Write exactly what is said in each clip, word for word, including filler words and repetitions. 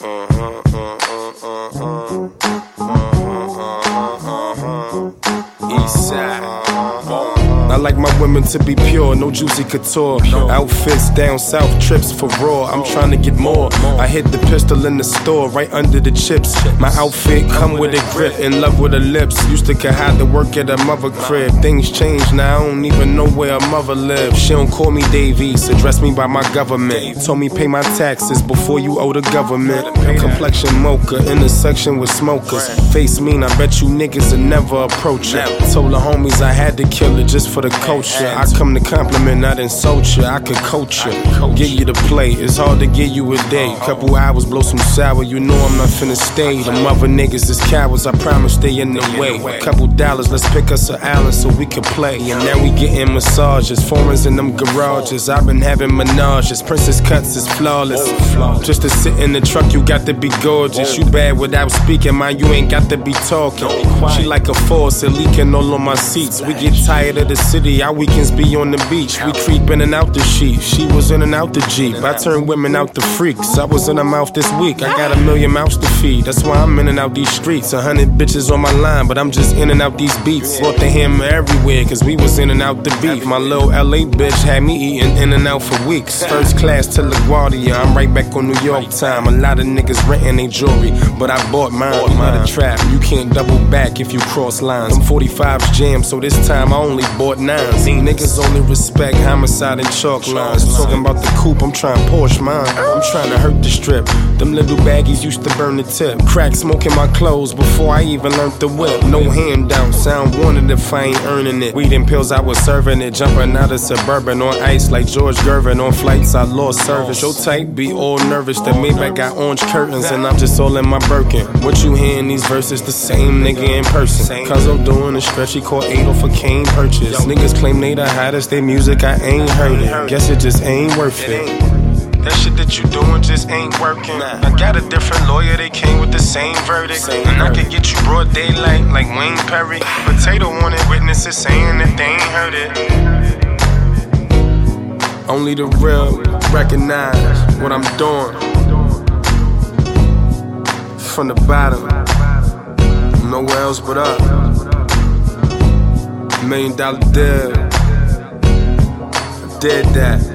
uh-huh, uh-huh, uh-huh, uh-huh. East side. I like my women to be pure, no juicy couture. Outfits down south, trips for raw. I'm trying to get more. I hit the pistol in the store, right under the chips. My outfit come with a grip, in love with her lips. Used to could hide to work at her mother crib. Things changed now, I don't even know where her mother lives. She don't call me Davies, address me by my government. Told me pay my taxes before you owe the government. Complexion mocha, intersection with smokers. Face mean, I bet you niggas will never approach her. Told the homies I had to kill her just for the culture. I come to compliment, not insult you. I could coach you, give you the play. It's hard to give you a day. Couple hours, blow some sour. You know I'm not finna stay. Them other niggas is cowards. I promise stay in the way. Couple dollars, let's pick us an island so we can play. And now we getting massages, foreigns in them garages. I've been having menages. Princess cuts is flawless. Just to sit in the truck, you got to be gorgeous. You bad without speaking, man. You ain't got to be talking. She like a faucet leaking all on my seats. We get tired of the city, our weekends be on the beach. We creep in and out the sheet. She was in and out the Jeep. I turn women out the freaks. I was in her mouth this week. I got a million mouths to feed. That's why I'm in and out these streets. A hundred bitches on my line, but I'm just in and out these beats. Bought the hammer everywhere, cause we was in and out the beef. My little L A bitch had me eating in and out for weeks. First class to LaGuardia, I'm right back on New York time. A lot of niggas renting they jewelry, but I bought mine. Not a trap, you can't double back if you cross lines. Them forty-fives jam, so this time I only bought nines. Niggas only respect homicide and chalk lines. Talking about the coupe, I'm trying Porsche mine. I'm trying to hurt the strip. Them little baggies used to burn the tip. Crack smoking my clothes before I even learned the whip. No handouts, I don't want it if I ain't earning it. Weed and pills, I was serving it. Jumping out of Suburban on ice like George Gervin. On flights, I lost service. Your type be all nervous. The Maybach got orange curtains and I'm just all in my Birkin. What you hear in these verses, the same nigga in person. Cause I'm doing a stretch, he caught eight off a cane purchase. Niggas claim they the hottest, they music, I ain't heard it. Guess it just ain't worth it. That shit that you doing just ain't working. I got a different lawyer, they came with the same verdict. And I could get you broad daylight like Wayne Perry. Potato wanted witnesses saying that they ain't heard it. Only the real recognize what I'm doing. From the bottom, nowhere else but up. Million dollar deal, I did that.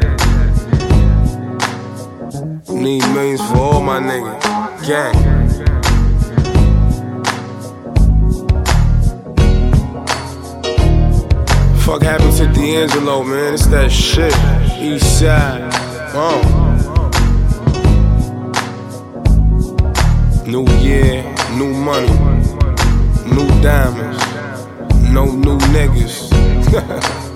Need millions for all my niggas, gang. Fuck happened to D'Angelo, man, it's that shit. East side, uh. New year, new money, new diamonds, no new niggas.